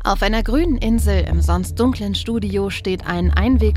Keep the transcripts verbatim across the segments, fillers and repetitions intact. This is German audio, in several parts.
Auf einer grünen Insel im sonst dunklen Studio steht ein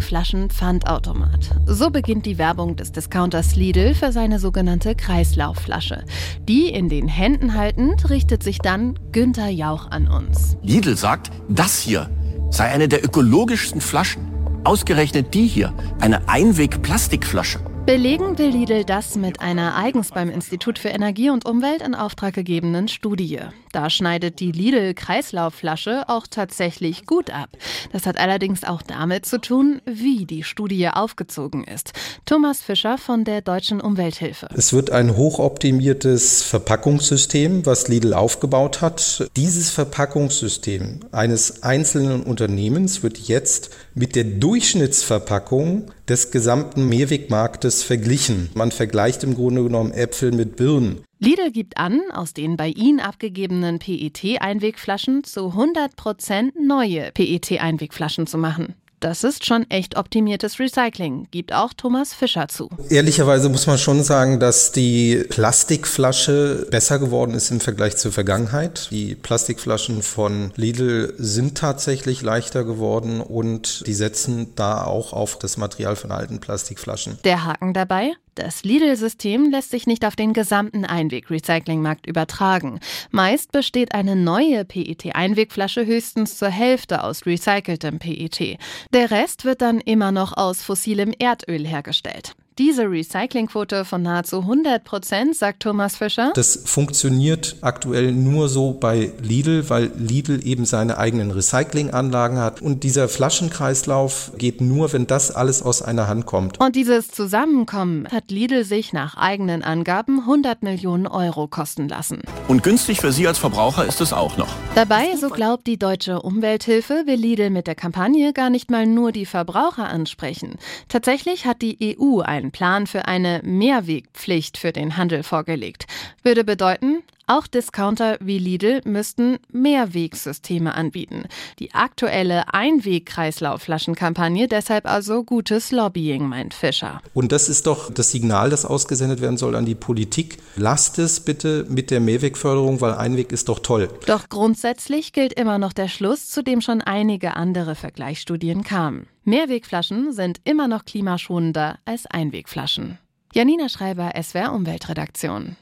Einwegflaschen-Pfandautomat. So beginnt die Werbung des Discounters Lidl für seine sogenannte Kreislaufflasche. Die in den Händen haltend richtet sich dann Günther Jauch an uns. Lidl sagt, das hier sei eine der ökologischsten Flaschen. Ausgerechnet die hier, eine Einweg-Plastikflasche. Belegen will Lidl das mit einer eigens beim Institut für Energie und Umwelt in Auftrag gegebenen Studie. Da schneidet die Lidl-Kreislaufflasche auch tatsächlich gut ab. Das hat allerdings auch damit zu tun, wie die Studie aufgezogen ist. Thomas Fischer von der Deutschen Umwelthilfe. Es wird ein hochoptimiertes Verpackungssystem, was Lidl aufgebaut hat. Dieses Verpackungssystem eines einzelnen Unternehmens wird jetzt mit der Durchschnittsverpackung des gesamten Mehrwegmarktes verglichen. Man vergleicht im Grunde genommen Äpfel mit Birnen. Lidl gibt an, aus den bei ihnen abgegebenen P E T-Einwegflaschen zu hundert Prozent neue P E T-Einwegflaschen zu machen. Das ist schon echt optimiertes Recycling, gibt auch Thomas Fischer zu. Ehrlicherweise muss man schon sagen, dass die Plastikflasche besser geworden ist im Vergleich zur Vergangenheit. Die Plastikflaschen von Lidl sind tatsächlich leichter geworden und die setzen da auch auf das Material von alten Plastikflaschen. Der Haken dabei? Das Lidl-System lässt sich nicht auf den gesamten Einweg-Recyclingmarkt übertragen. Meist besteht eine neue P E T-Einwegflasche höchstens zur Hälfte aus recyceltem P E T. Der Rest wird dann immer noch aus fossilem Erdöl hergestellt. Diese Recyclingquote von nahezu hundert Prozent, sagt Thomas Fischer. Das funktioniert aktuell nur so bei Lidl, weil Lidl eben seine eigenen Recyclinganlagen hat. Und dieser Flaschenkreislauf geht nur, wenn das alles aus einer Hand kommt. Und dieses Zusammenkommen hat Lidl sich nach eigenen Angaben hundert Millionen Euro kosten lassen. Und günstig für Sie als Verbraucher ist es auch noch. Dabei, so glaubt die Deutsche Umwelthilfe, will Lidl mit der Kampagne gar nicht mal nur die Verbraucher ansprechen. Tatsächlich hat die E U einen Plan für eine Mehrwegpflicht für den Handel vorgelegt. Würde bedeuten, auch Discounter wie Lidl müssten Mehrwegsysteme anbieten. Die aktuelle Einweg-Kreislaufflaschenkampagne deshalb also gutes Lobbying, meint Fischer. Und das ist doch das Signal, das ausgesendet werden soll an die Politik. Lasst es bitte mit der Mehrwegförderung, weil Einweg ist doch toll. Doch grundsätzlich gilt immer noch der Schluss, zu dem schon einige andere Vergleichsstudien kamen. Mehrwegflaschen sind immer noch klimaschonender als Einwegflaschen. Janina Schreiber, S W R Umweltredaktion.